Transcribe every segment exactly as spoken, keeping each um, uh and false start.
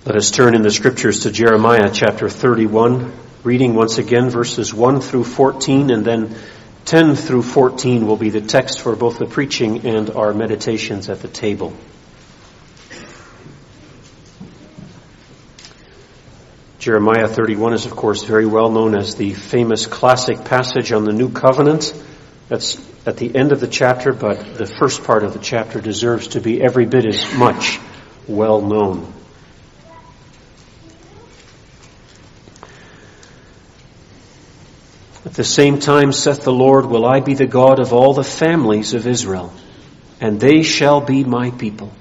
Let us turn in the Scriptures to Jeremiah chapter thirty-one, reading once again verses one through fourteen, and then ten through fourteen will be the text for both the preaching and our meditations at the table. Jeremiah thirty-one is, of course, very well known as the famous classic passage on the New Covenant. That's at the end of the chapter, but the first part of the chapter deserves to be every bit as much well known. At the same time, saith the Lord, will I be the God of all the families of Israel, and they shall be my people.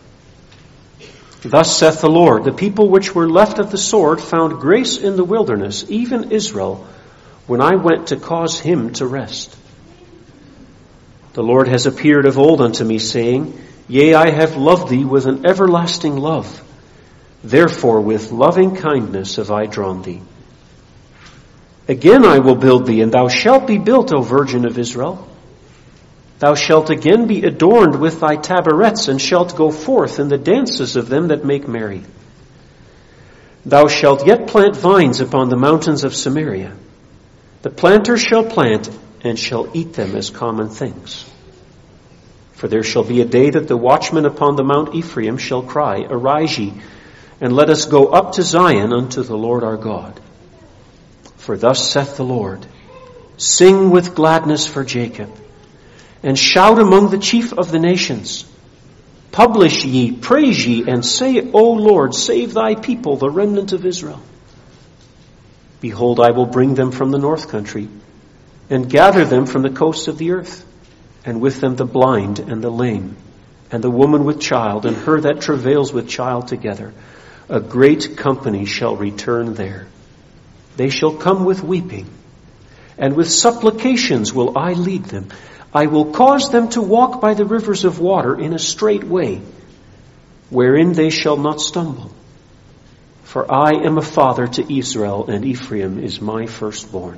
Thus saith the Lord, the people which were left of the sword found grace in the wilderness, even Israel, when I went to cause him to rest. The Lord has appeared of old unto me, saying, Yea, I have loved thee with an everlasting love. Therefore with loving kindness have I drawn thee. Again I will build thee, and thou shalt be built, O Virgin of Israel. Thou shalt again be adorned with thy tabrets, and shalt go forth in the dances of them that make merry. Thou shalt yet plant vines upon the mountains of Samaria. The planter shall plant, and shall eat them as common things. For there shall be a day that the watchman upon the Mount Ephraim shall cry, Arise ye, and let us go up to Zion unto the Lord our God. For thus saith the Lord, Sing with gladness for Jacob, and shout among the chief of the nations. Publish ye, praise ye, and say, O Lord, save thy people, the remnant of Israel. Behold, I will bring them from the north country, and gather them from the coasts of the earth, and with them the blind and the lame, and the woman with child, and her that travails with child together. A great company shall return there. They shall come with weeping, and with supplications will I lead them. I will cause them to walk by the rivers of water in a straight way, wherein they shall not stumble. For I am a father to Israel, and Ephraim is my firstborn.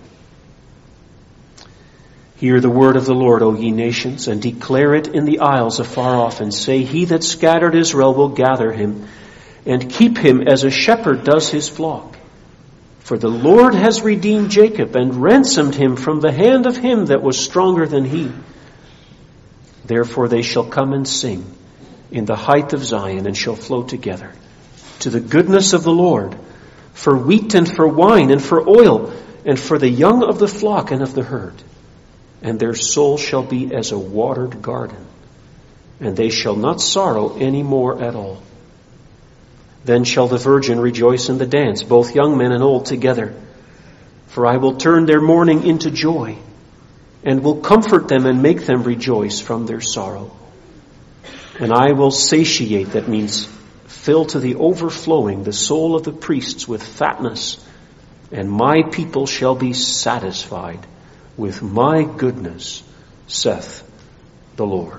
Hear the word of the Lord, O ye nations, and declare it in the isles afar off, and say, He that scattered Israel will gather him, and keep him as a shepherd does his flock. For the Lord has redeemed Jacob, and ransomed him from the hand of him that was stronger than he. Therefore they shall come and sing in the height of Zion, and shall flow together to the goodness of the Lord, for wheat and for wine and for oil, and for the young of the flock and of the herd. And their soul shall be as a watered garden, and they shall not sorrow any more at all. Then shall the virgin rejoice in the dance, both young men and old together. For I will turn their mourning into joy, and will comfort them and make them rejoice from their sorrow. And I will satiate, that means fill to the overflowing, the soul of the priests with fatness, and my people shall be satisfied with my goodness, saith the Lord.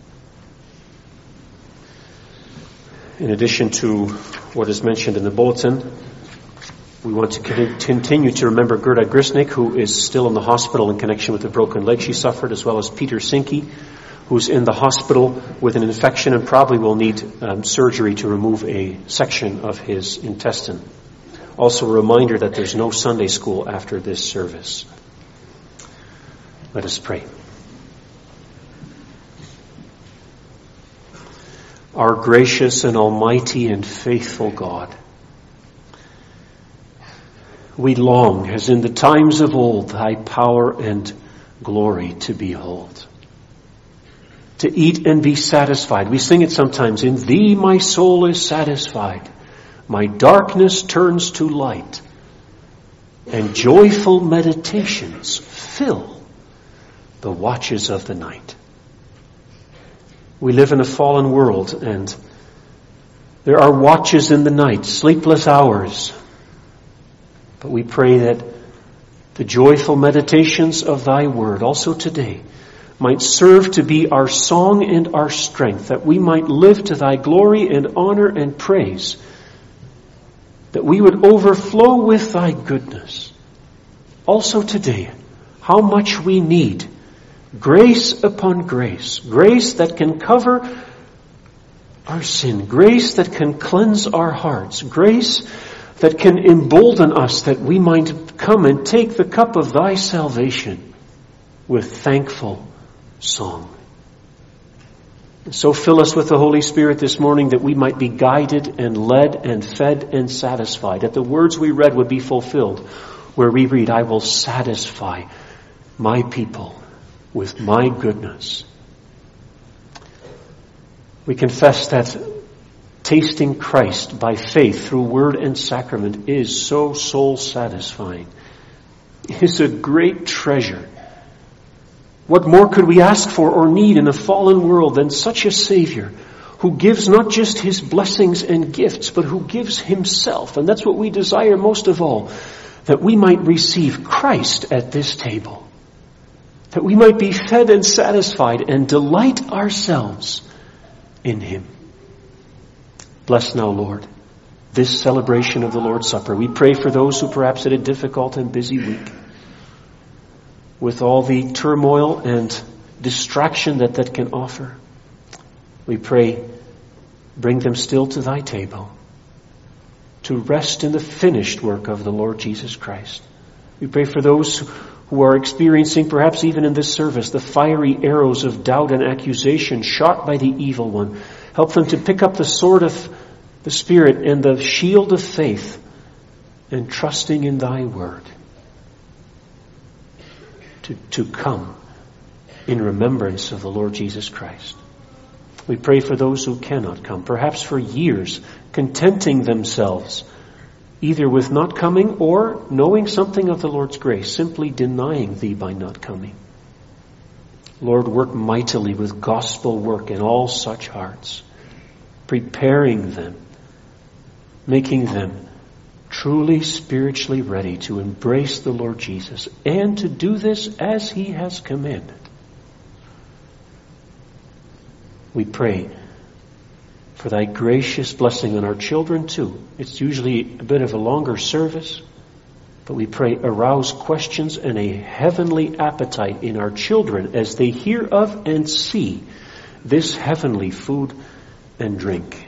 In addition to what is mentioned in the bulletin, we want to continue to remember Gerda Grisnick, who is still in the hospital in connection with the broken leg she suffered, as well as Peter Sinke, who's in the hospital with an infection and probably will need um, surgery to remove a section of his intestine. Also a reminder that there's no Sunday school after this service. Let us pray. Our gracious and almighty and faithful God, we long, as in the times of old, thy power and glory to behold, to eat and be satisfied. We sing it sometimes, in thee my soul is satisfied, my darkness turns to light, and joyful meditations fill the watches of the night. We live in a fallen world, and there are watches in the night, sleepless hours. But we pray that the joyful meditations of thy word, also today, might serve to be our song and our strength, that we might live to thy glory and honor and praise, that we would overflow with thy goodness. Also today, how much we need grace upon grace, grace that can cover our sin. Grace that can cleanse our hearts. Grace that can embolden us that we might come and take the cup of thy salvation with thankful song. And so fill us with the Holy Spirit this morning that we might be guided and led and fed and satisfied. That the words we read would be fulfilled where we read, I will satisfy my people with my goodness. We confess that tasting Christ by faith through word and sacrament is so soul satisfying. It is a great treasure. What more could we ask for or need in a fallen world than such a Savior who gives not just his blessings and gifts, but who gives himself? And that's what we desire most of all, that we might receive Christ at this table, that we might be fed and satisfied and delight ourselves in him. Bless now, Lord, this celebration of the Lord's Supper. We pray for those who perhaps had a difficult and busy week, with all the turmoil and distraction that that can offer. We pray, bring them still to thy table, to rest in the finished work of the Lord Jesus Christ. We pray for those who are experiencing, perhaps even in this service, the fiery arrows of doubt and accusation shot by the evil one. Help them to pick up the sword of the Spirit and the shield of faith, and trusting in thy word, to, to come in remembrance of the Lord Jesus Christ. We pray for those who cannot come, perhaps for years, contenting themselves either with not coming or knowing something of the Lord's grace, simply denying thee by not coming. Lord, work mightily with gospel work in all such hearts, preparing them, making them truly spiritually ready to embrace the Lord Jesus and to do this as he has commanded. We pray for thy gracious blessing on our children too. It's usually a bit of a longer service, but we pray arouse questions and a heavenly appetite in our children as they hear of and see this heavenly food and drink.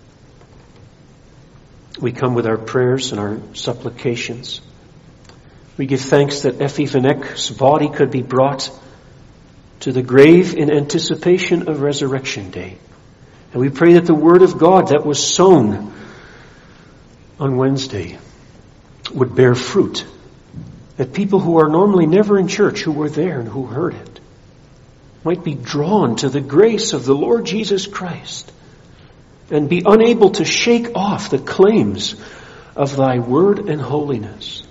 We come with our prayers and our supplications. We give thanks that Effie Vanek's body could be brought to the grave in anticipation of Resurrection Day. And we pray that the Word of God that was sown on Wednesday would bear fruit. That people who are normally never in church, who were there and who heard it, might be drawn to the grace of the Lord Jesus Christ and be unable to shake off the claims of thy word and holiness.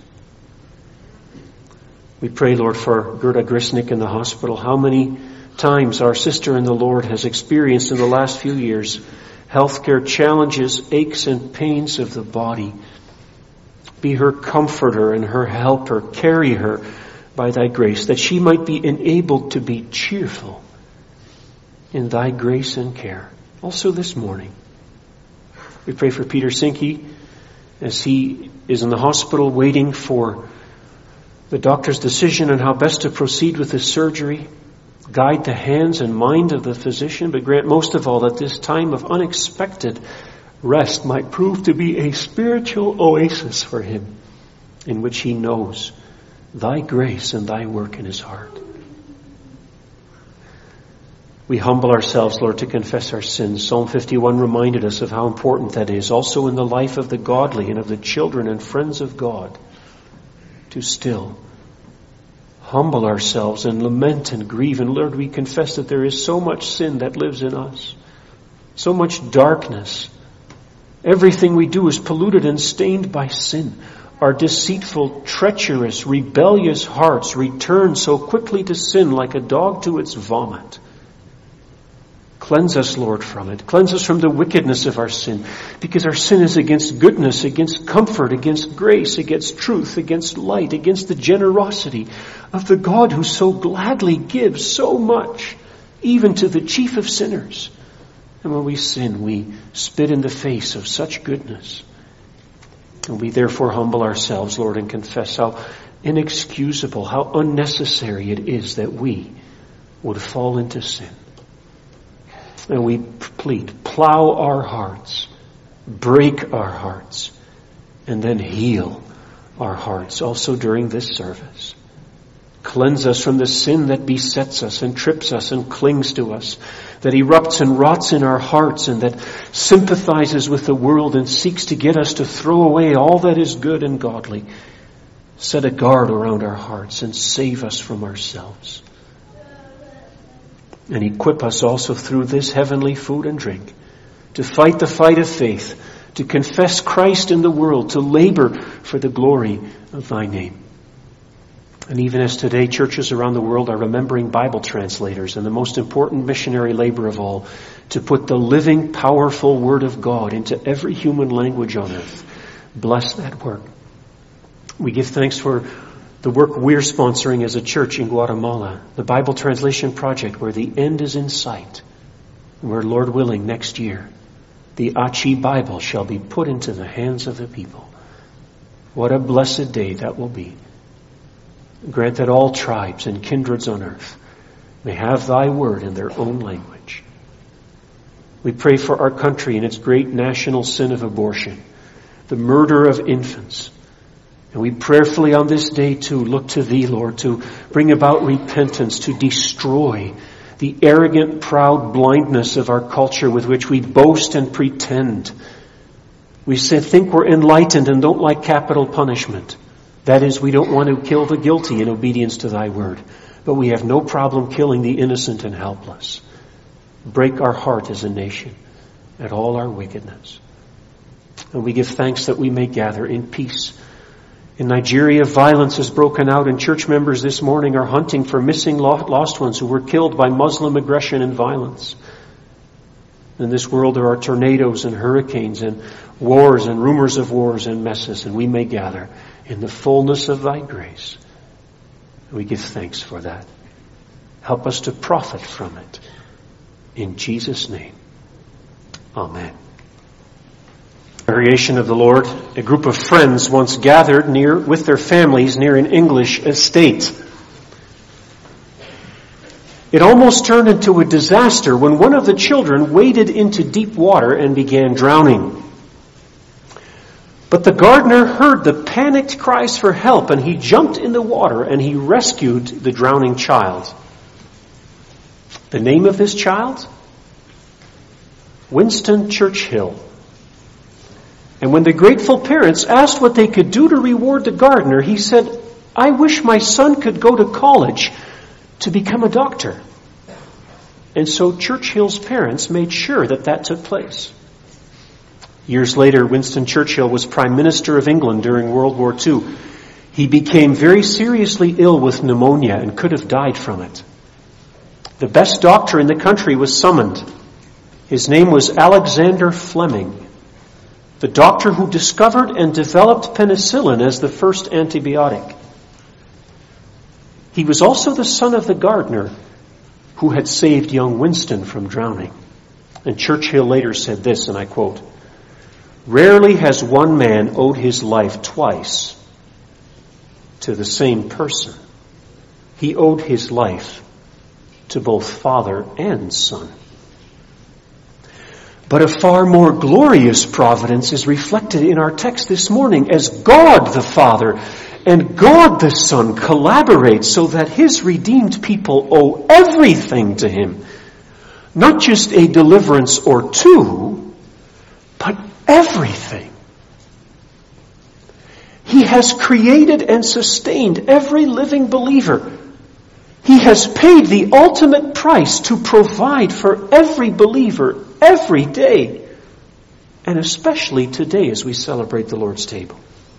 We pray, Lord, for Gerda Grisnick in the hospital. How many times our sister in the Lord has experienced in the last few years healthcare challenges, aches and pains of the body. Be her comforter and her helper. Carry her by thy grace, that she might be enabled to be cheerful in thy grace and care. Also this morning, we pray for Peter Sinke as he is in the hospital waiting for the doctor's decision on how best to proceed with his surgery. Guide the hands and mind of the physician, but grant most of all that this time of unexpected rest might prove to be a spiritual oasis for him, in which he knows thy grace and thy work in his heart. We humble ourselves, Lord, to confess our sins. Psalm fifty-one reminded us of how important that is, also in the life of the godly and of the children and friends of God, to still humble ourselves and lament and grieve. And Lord, we confess that there is so much sin that lives in us, so much darkness. Everything we do is polluted and stained by sin. Our deceitful, treacherous, rebellious hearts return so quickly to sin like a dog to its vomit. Cleanse us, Lord, from it. Cleanse us from the wickedness of our sin, because our sin is against goodness, against comfort, against grace, against truth, against light, against the generosity of the God who so gladly gives so much, even to the chief of sinners. And when we sin, we spit in the face of such goodness. And we therefore humble ourselves, Lord, and confess how inexcusable, how unnecessary it is that we would fall into sin. And we complete. Plow our hearts, break our hearts, and then heal our hearts also during this service. Cleanse us from the sin that besets us and trips us and clings to us, that erupts and rots in our hearts and that sympathizes with the world and seeks to get us to throw away all that is good and godly. Set a guard around our hearts and save us from ourselves. And equip us also through this heavenly food and drink to fight the fight of faith, to confess Christ in the world, to labor for the glory of thy name. And even as today churches around the world are remembering Bible translators and the most important missionary labor of all, to put the living, powerful Word of God into every human language on earth. Bless that work. We give thanks for the work we're sponsoring as a church in Guatemala, the Bible Translation Project, where the end is in sight, where, Lord willing, next year, the Achi Bible shall be put into the hands of the people. What a blessed day that will be. Grant that all tribes and kindreds on earth may have thy word in their own language. We pray for our country and its great national sin of abortion, the murder of infants. And we prayerfully on this day too look to thee, Lord, to bring about repentance, to destroy the arrogant, proud blindness of our culture with which we boast and pretend. We say, think we're enlightened and don't like capital punishment. That is, we don't want to kill the guilty in obedience to thy word. But we have no problem killing the innocent and helpless. Break our heart as a nation at all our wickedness. And we give thanks that we may gather in peace. In Nigeria, violence has broken out, and church members this morning are hunting for missing lost ones who were killed by Muslim aggression and violence. In this world there are tornadoes and hurricanes and wars and rumors of wars and messes, and we may gather in the fullness of thy grace. We give thanks for that. Help us to profit from it. In Jesus' name, amen. Congregation of the Lord, a group of friends once gathered near with their families near an English estate. It almost turned into a disaster when one of the children waded into deep water and began drowning. But the gardener heard the panicked cries for help, and he jumped in the water and he rescued the drowning child. The name of this child? Winston Churchill. And when the grateful parents asked what they could do to reward the gardener, he said, I wish my son could go to college to become a doctor. And so Churchill's parents made sure that that took place. Years later, Winston Churchill was Prime Minister of England during World War Two. He became very seriously ill with pneumonia and could have died from it. The best doctor in the country was summoned. His name was Alexander Fleming, the doctor who discovered and developed penicillin as the first antibiotic. He was also the son of the gardener who had saved young Winston from drowning. And Churchill later said this, and I quote, "Rarely has one man owed his life twice to the same person. He owed his life to both father and son." But a far more glorious providence is reflected in our text this morning as God the Father and God the Son collaborate so that his redeemed people owe everything to him. Not just a deliverance or two, but everything. He has created and sustained every living believer. He has paid the ultimate price to provide for every believer every day, and especially today as we celebrate the Lord's table.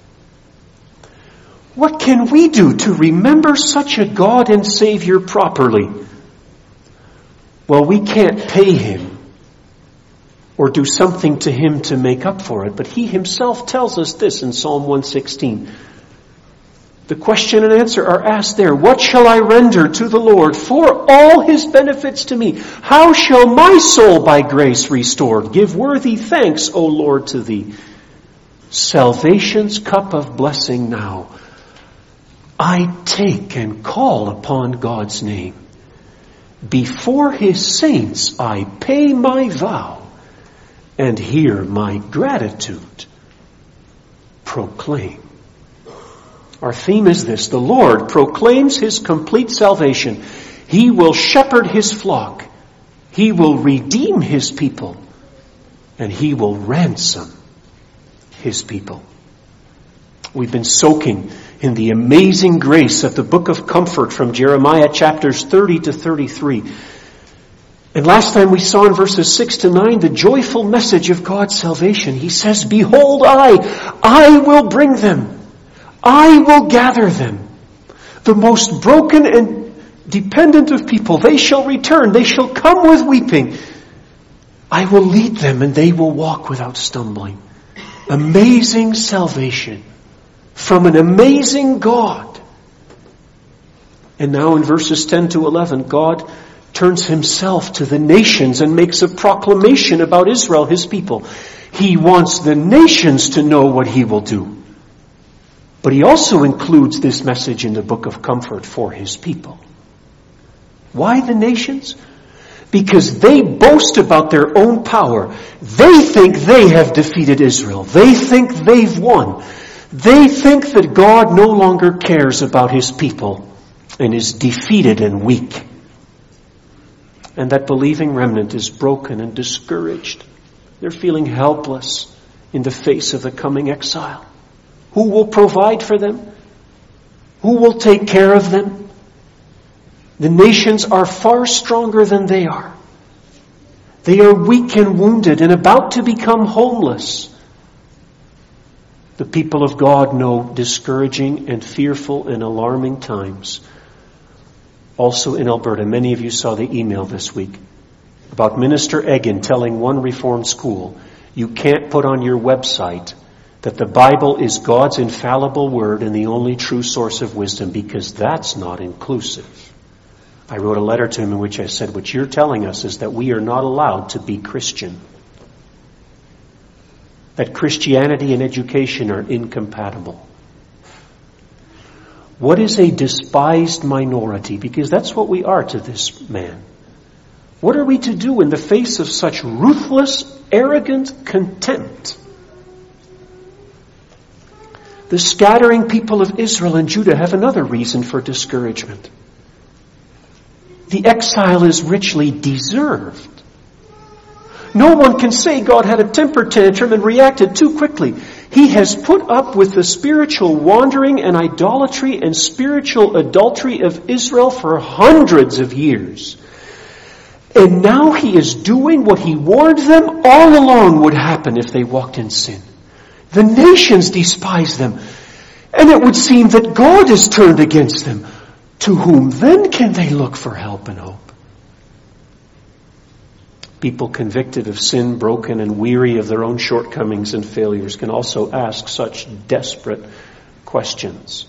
What can we do to remember such a God and Savior properly? Well, we can't pay him or do something to him to make up for it, but he himself tells us this in Psalm one sixteen. The question and answer are asked there. What shall I render to the Lord for all his benefits to me? How shall my soul by grace restored give worthy thanks, O Lord, to thee? Salvation's cup of blessing now I take and call upon God's name. Before his saints I pay my vow, and here my gratitude proclaim. Our theme is this: the Lord proclaims his complete salvation. He will shepherd his flock. He will redeem his people. And he will ransom his people. We've been soaking in the amazing grace of the book of comfort from Jeremiah chapters thirty to thirty-three. And last time we saw in verses six to nine the joyful message of God's salvation. He says, behold, I, I will bring them. I will gather them. The most broken and dependent of people, they shall return. They shall come with weeping. I will lead them and they will walk without stumbling. Amazing salvation from an amazing God. And now in verses ten to eleven, God turns himself to the nations and makes a proclamation about Israel, his people. He wants the nations to know what he will do. But he also includes this message in the book of comfort for his people. Why the nations? Because they boast about their own power. They think they have defeated Israel. They think they've won. They think that God no longer cares about his people and is defeated and weak. And that believing remnant is broken and discouraged. They're feeling helpless in the face of the coming exile. Who will provide for them? Who will take care of them? The nations are far stronger than they are. They are weak and wounded and about to become homeless. The people of God know discouraging and fearful and alarming times. Also in Alberta, many of you saw the email this week about Minister Egan telling one Reformed school, you can't put on your website that the Bible is God's infallible word and the only true source of wisdom, because that's not inclusive. I wrote a letter to him in which I said, what you're telling us is that we are not allowed to be Christian. That Christianity and education are incompatible. What is a despised minority? Because that's what we are to this man. What are we to do in the face of such ruthless, arrogant contempt? The scattering people of Israel and Judah have another reason for discouragement. The exile is richly deserved. No one can say God had a temper tantrum and reacted too quickly. He has put up with the spiritual wandering and idolatry and spiritual adultery of Israel for hundreds of years. And now he is doing what he warned them all along would happen if they walked in sin. The nations despise them. And it would seem that God is turned against them. To whom then can they look for help and hope? People convicted of sin, broken and weary of their own shortcomings and failures can also ask such desperate questions.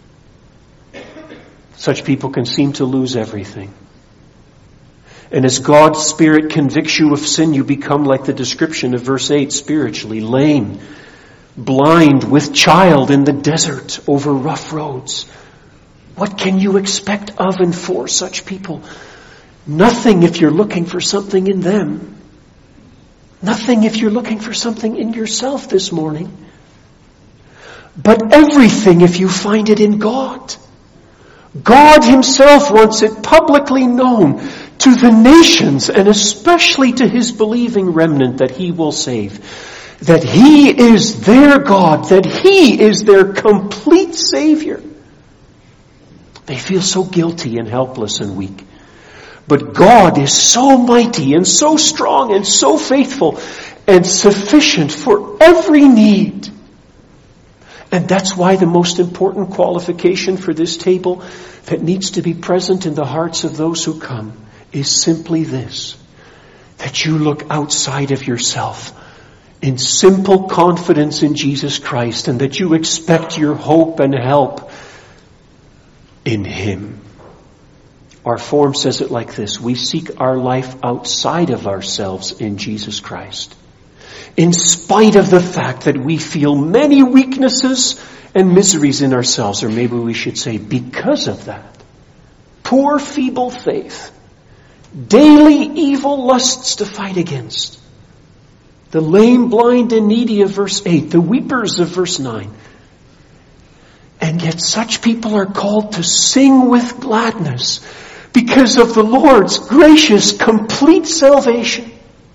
Such people can seem to lose everything. And as God's Spirit convicts you of sin, you become like the description of verse eight, spiritually lame, blind, with child in the desert over rough roads. What can you expect of and for such people? Nothing if you're looking for something in them. Nothing if you're looking for something in yourself this morning. But everything if you find it in God. God himself wants it publicly known to the nations and especially to his believing remnant that he will save. That he is their God. That he is their complete Savior. They feel so guilty and helpless and weak. But God is so mighty and so strong and so faithful and sufficient for every need. And that's why the most important qualification for this table that needs to be present in the hearts of those who come is simply this: that you look outside of yourself in simple confidence in Jesus Christ, and that you expect your hope and help in him. Our form says it like this: we seek our life outside of ourselves in Jesus Christ. In spite of the fact that we feel many weaknesses and miseries in ourselves, or maybe we should say because of that, poor feeble faith, daily evil lusts to fight against. The lame, blind, and needy of verse eight, the weepers of verse nine. And yet such people are called to sing with gladness because of the Lord's gracious, complete salvation.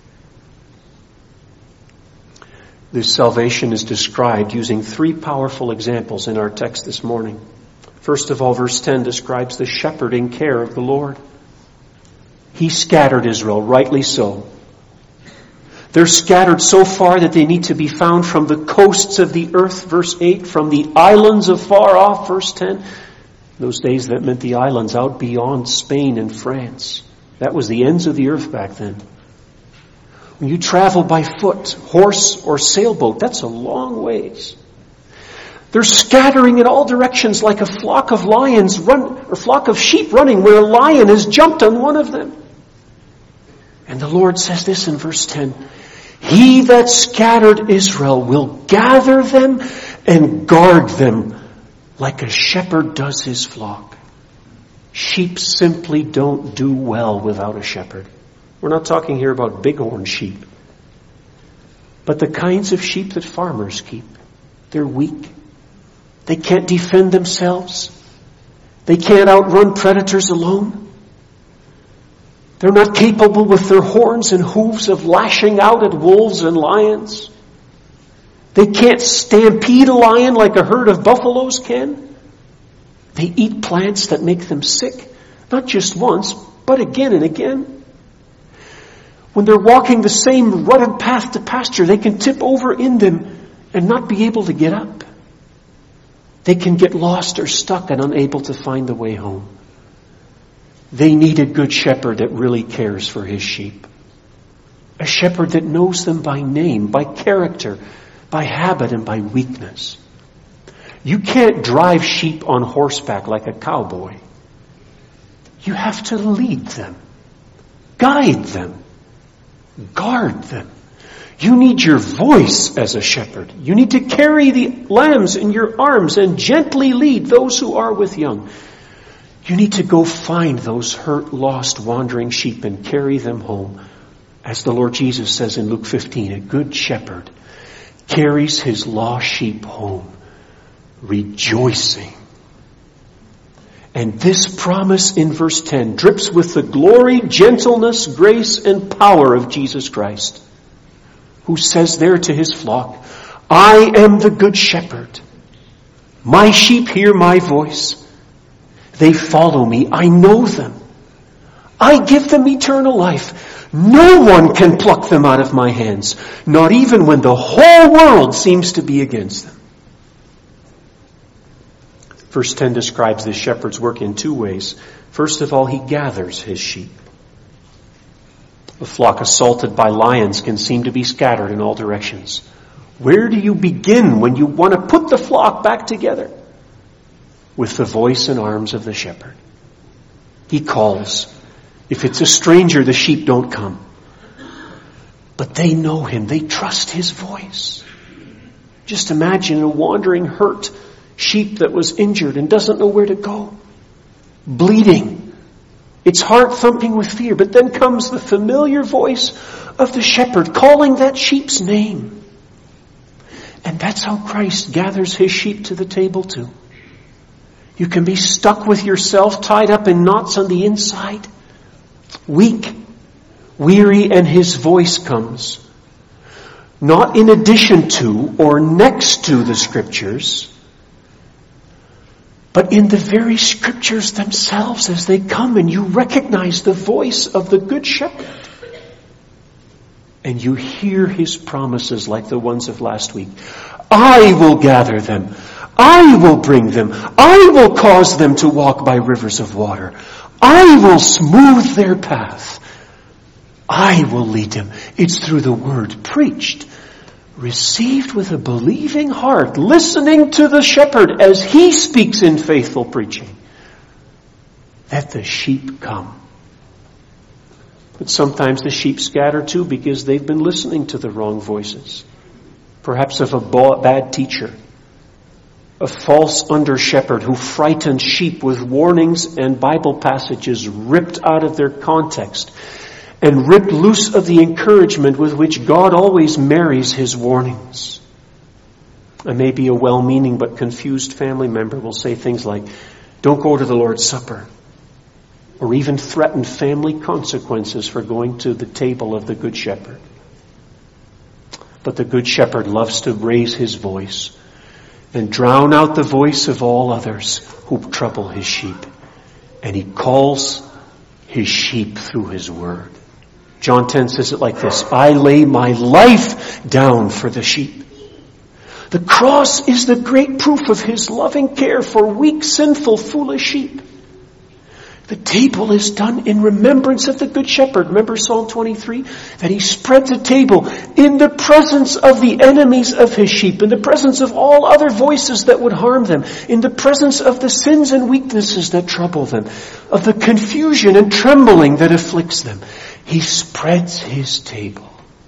This salvation is described using three powerful examples in our text this morning. First of all, verse ten describes the shepherding care of the Lord. He scattered Israel, rightly so. They're scattered so far that they need to be found from the coasts of the earth, verse eight, from the islands of far off, verse ten. Those days that meant the islands out beyond Spain and France. That was the ends of the earth back then. When you travel by foot, horse, or sailboat, that's a long ways. They're scattering in all directions like a flock of lions run, or flock of sheep running where a lion has jumped on one of them. And the Lord says this in verse ten, He that scattered Israel will gather them and guard them like a shepherd does his flock. Sheep simply don't do well without a shepherd. We're not talking here about bighorn sheep, but the kinds of sheep that farmers keep. They're weak. They can't defend themselves. They can't outrun predators alone. They're not capable with their horns and hooves of lashing out at wolves and lions. They can't stampede a lion like a herd of buffaloes can. They eat plants that make them sick, not just once, but again and again. When they're walking the same rutted path to pasture, they can tip over in them and not be able to get up. They can get lost or stuck and unable to find the way home. They need a good shepherd that really cares for his sheep. A shepherd that knows them by name, by character, by habit, and by weakness. You can't drive sheep on horseback like a cowboy. You have to lead them, guide them, guard them. You need your voice as a shepherd. You need to carry the lambs in your arms and gently lead those who are with young. You need to go find those hurt, lost, wandering sheep and carry them home. As the Lord Jesus says in Luke fifteen, a good shepherd carries his lost sheep home, rejoicing. And this promise in verse ten drips with the glory, gentleness, grace, and power of Jesus Christ, who says there to his flock, I am the good shepherd. My sheep hear my voice. They follow me. I know them. I give them eternal life. No one can pluck them out of my hands, not even when the whole world seems to be against them. Verse ten describes this shepherd's work in two ways. First of all, he gathers his sheep. A flock assaulted by lions can seem to be scattered in all directions. Where do you begin when you want to put the flock back together? With the voice and arms of the shepherd. He calls. If it's a stranger, the sheep don't come. But they know him. They trust his voice. Just imagine a wandering, hurt sheep that was injured and doesn't know where to go. Bleeding. Its heart thumping with fear. But then comes the familiar voice of the shepherd calling that sheep's name. And that's how Christ gathers his sheep to the table too. You can be stuck with yourself, tied up in knots on the inside, weak, weary, and his voice comes. Not in addition to or next to the Scriptures, but in the very Scriptures themselves as they come, and you recognize the voice of the Good Shepherd. And you hear his promises like the ones of last week. I will gather them. I will bring them. I will cause them to walk by rivers of water. I will smooth their path. I will lead them. It's through the word preached, received with a believing heart, listening to the shepherd as he speaks in faithful preaching, that the sheep come. But sometimes the sheep scatter too because they've been listening to the wrong voices. Perhaps of a bad teacher, a false under-shepherd who frightened sheep with warnings and Bible passages ripped out of their context and ripped loose of the encouragement with which God always marries his warnings. And maybe a well-meaning but confused family member will say things like, don't go to the Lord's Supper, or even threaten family consequences for going to the table of the Good Shepherd. But the Good Shepherd loves to raise his voice and drown out the voice of all others who trouble his sheep. And he calls his sheep through his word. John ten says it like this, I lay my life down for the sheep. The cross is the great proof of his loving care for weak, sinful, foolish sheep. The table is done in remembrance of the Good Shepherd. Remember Psalm twenty-three? That he spreads a table in the presence of the enemies of his sheep, in the presence of all other voices that would harm them, in the presence of the sins and weaknesses that trouble them, of the confusion and trembling that afflicts them. He spreads his table.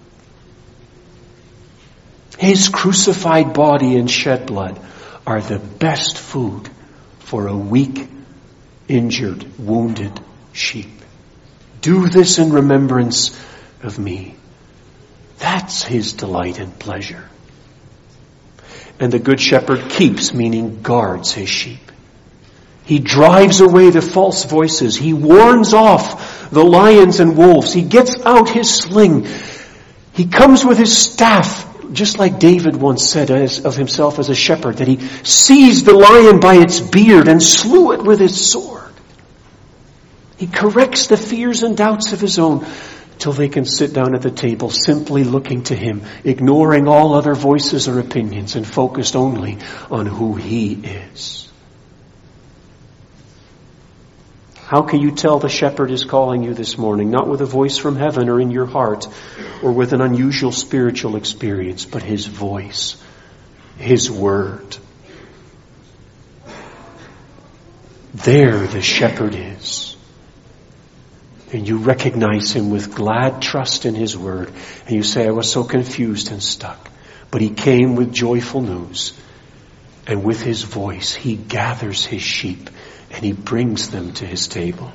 His crucified body and shed blood are the best food for a weak, injured, wounded sheep. Do this in remembrance of me. That's his delight and pleasure. And the Good Shepherd keeps, meaning guards his sheep. He drives away the false voices. He warns off the lions and wolves. He gets out his sling. He comes with his staff, just like David once said of himself as a shepherd, that he seized the lion by its beard and slew it with his sword. He corrects the fears and doubts of his own till they can sit down at the table simply looking to him, ignoring all other voices or opinions and focused only on who he is. How can you tell the shepherd is calling you this morning? Not with a voice from heaven or in your heart or with an unusual spiritual experience, but his voice, his word. There the shepherd is. And you recognize him with glad trust in his word. And you say, I was so confused and stuck. But he came with joyful news. And with his voice, he gathers his sheep and he brings them to his table.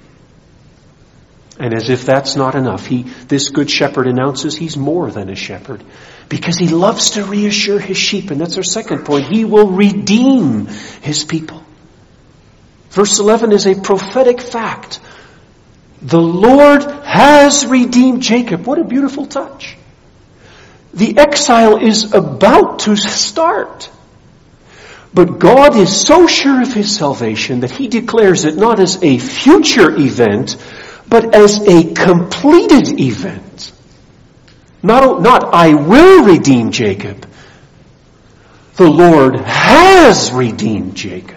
And as if that's not enough, he, this good shepherd announces he's more than a shepherd because he loves to reassure his sheep. And that's our second point. He will redeem his people. Verse eleven is a prophetic fact. The Lord has redeemed Jacob. What a beautiful touch. The exile is about to start. But God is so sure of his salvation that he declares it not as a future event, but as a completed event. Not, not I will redeem Jacob. The Lord has redeemed Jacob.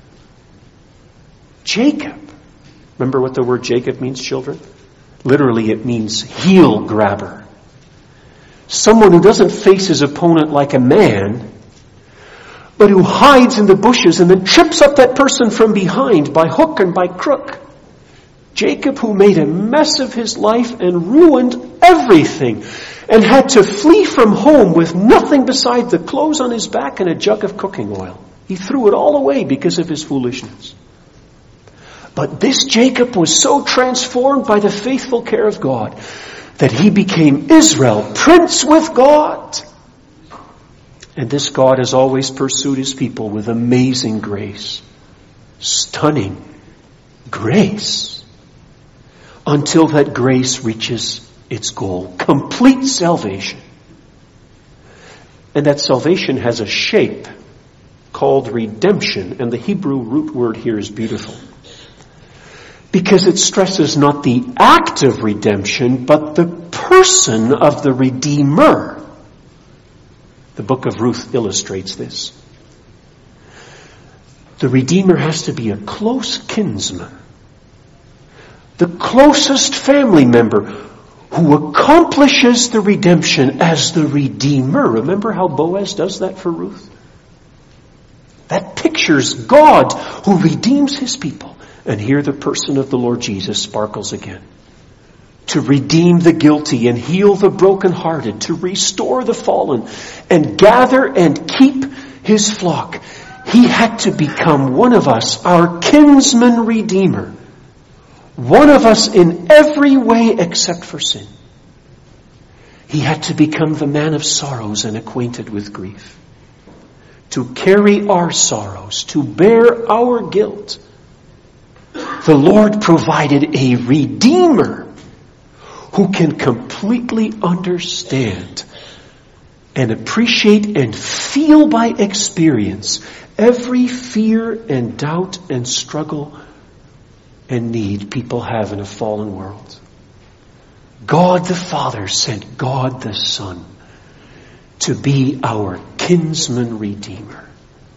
Jacob. Remember what the word Jacob means, children? Literally, it means heel grabber. Someone who doesn't face his opponent like a man, but who hides in the bushes and then trips up that person from behind by hook and by crook. Jacob, who made a mess of his life and ruined everything and had to flee from home with nothing beside the clothes on his back and a jug of cooking oil. He threw it all away because of his foolishness. But this Jacob was so transformed by the faithful care of God that he became Israel, prince with God. And this God has always pursued his people with amazing grace. Stunning grace. Until that grace reaches its goal. Complete salvation. And that salvation has a shape called redemption. And the Hebrew root word here is beautiful. Because it stresses not the act of redemption, but the person of the Redeemer. The book of Ruth illustrates this. The Redeemer has to be a close kinsman. The closest family member who accomplishes the redemption as the Redeemer. Remember how Boaz does that for Ruth? That pictures God who redeems his people. And here the person of the Lord Jesus sparkles again. To redeem the guilty and heal the brokenhearted, to restore the fallen and gather and keep his flock. He had to become one of us, our kinsman redeemer. One of us in every way except for sin. He had to become the man of sorrows and acquainted with grief. To carry our sorrows, to bear our guilt. The Lord provided a redeemer who can completely understand and appreciate and feel by experience every fear and doubt and struggle and need people have in a fallen world. God the Father sent God the Son to be our kinsman redeemer.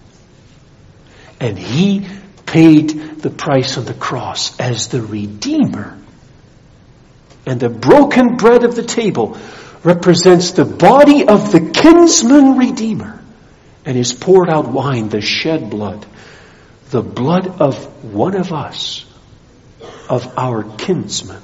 And He paid the price on the cross as the redeemer. And the broken bread of the table represents the body of the kinsman redeemer. And His poured out wine, the shed blood, the blood of one of us, of our kinsman.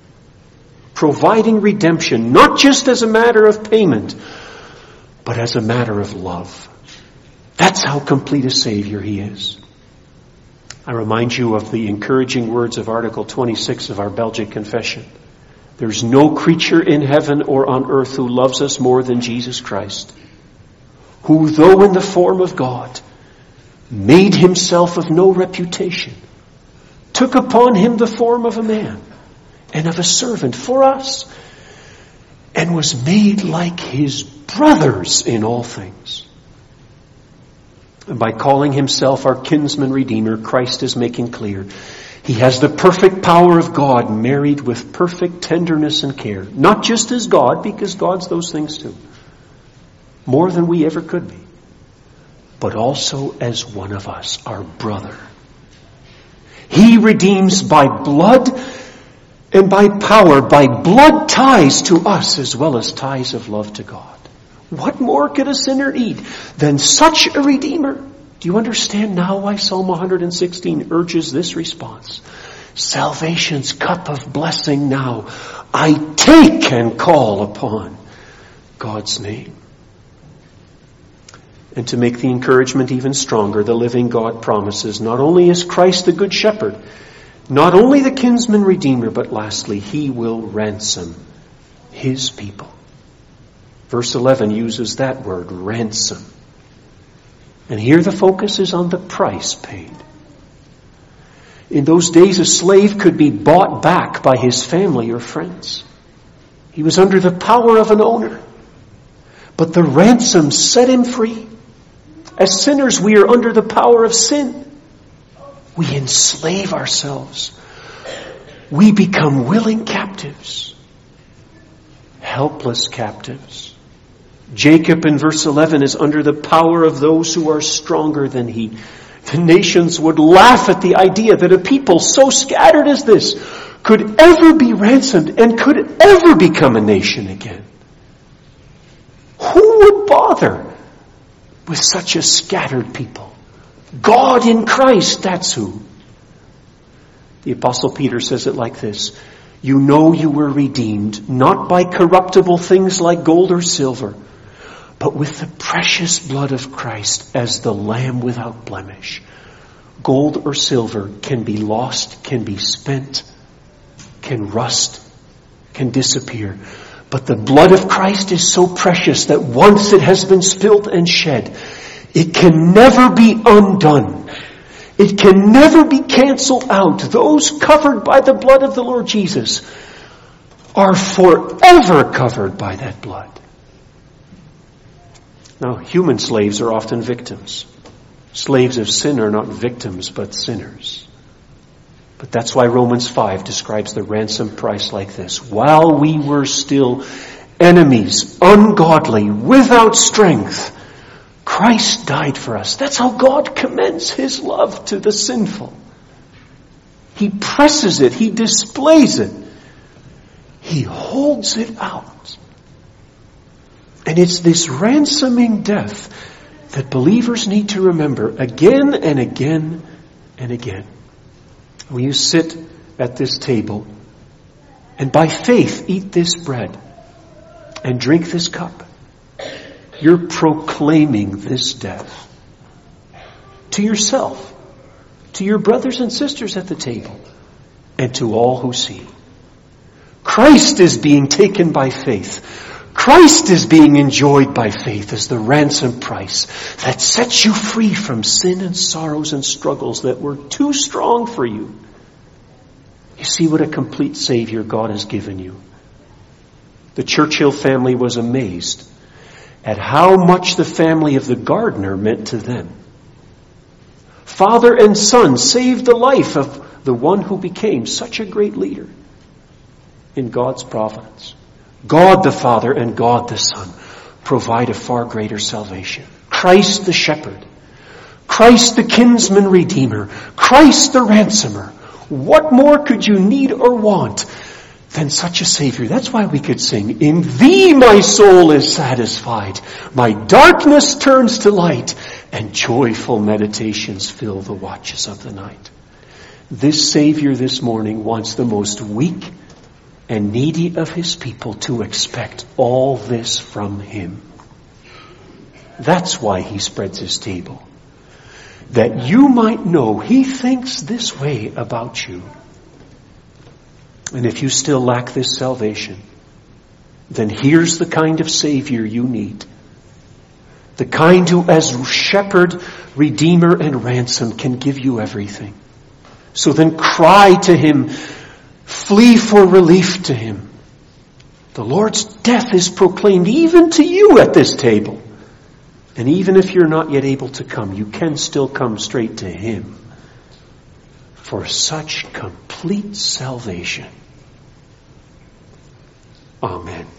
Providing redemption, not just as a matter of payment, but as a matter of love. That's how complete a Savior He is. I remind you of the encouraging words of Article twenty-six of our Belgic Confession. There's no creature in heaven or on earth who loves us more than Jesus Christ, who, though in the form of God, made Himself of no reputation, took upon Him the form of a man and of a servant for us, and was made like His brothers in all things. And by calling Himself our kinsman redeemer, Christ is making clear He has the perfect power of God married with perfect tenderness and care. Not just as God, because God's those things too. More than we ever could be. But also as one of us, our brother. He redeems by blood and by power, by blood ties to us as well as ties of love to God. What more could a sinner need than such a redeemer? Do you understand now why Psalm one sixteen urges this response? Salvation's cup of blessing now I take and call upon God's name. And to make the encouragement even stronger, the living God promises not only is Christ the Good Shepherd, not only the kinsman redeemer, but lastly, He will ransom His people. Verse eleven uses that word, ransom. And here the focus is on the price paid. In those days, a slave could be bought back by his family or friends. He was under the power of an owner. But the ransom set him free. As sinners, we are under the power of sin. We enslave ourselves. We become willing captives. Helpless captives. Jacob in verse eleven is under the power of those who are stronger than he. The nations would laugh at the idea that a people so scattered as this could ever be ransomed and could ever become a nation again. Who would bother with such a scattered people? God in Christ, that's who. The Apostle Peter says it like this: you know you were redeemed, not by corruptible things like gold or silver, but with the precious blood of Christ as the Lamb without blemish. Gold or silver can be lost, can be spent, can rust, can disappear. But the blood of Christ is so precious that once it has been spilt and shed, it can never be undone. It can never be canceled out. Those covered by the blood of the Lord Jesus are forever covered by that blood. Now, human slaves are often victims. Slaves of sin are not victims, but sinners. But that's why Romans five describes the ransom price like this: while we were still enemies, ungodly, without strength, Christ died for us. That's how God commends His love to the sinful. He presses it. He displays it. He holds it out. And it's this ransoming death that believers need to remember again and again and again. When you sit at this table and by faith eat this bread and drink this cup, you're proclaiming this death. to yourself, to your brothers and sisters at the table, and to all who see. Christ is being taken by faith. Christ is being enjoyed by faith as the ransom price that sets you free from sin and sorrows and struggles that were too strong for you. You see what a complete Savior God has given you. The Churchill family was amazed at how much the family of the gardener meant to them. Father and son saved the life of the one who became such a great leader in God's providence. God the Father and God the Son provide a far greater salvation. Christ the shepherd, Christ the kinsman redeemer, Christ the ransomer. What more could you need or want than such a Savior? That's why we could sing, "In Thee my soul is satisfied, my darkness turns to light, and joyful meditations fill the watches of the night." This Savior this morning wants the most weak and needy of His people to expect all this from Him. That's why He spreads His table, that you might know He thinks this way about you. And if you still lack this salvation, then here's the kind of Savior you need. The kind who, as shepherd, redeemer, and ransom, can give you everything. So then cry to Him, flee for relief to Him. The Lord's death is proclaimed even to you at this table. And even if you're not yet able to come, you can still come straight to Him for such complete salvation. Amen.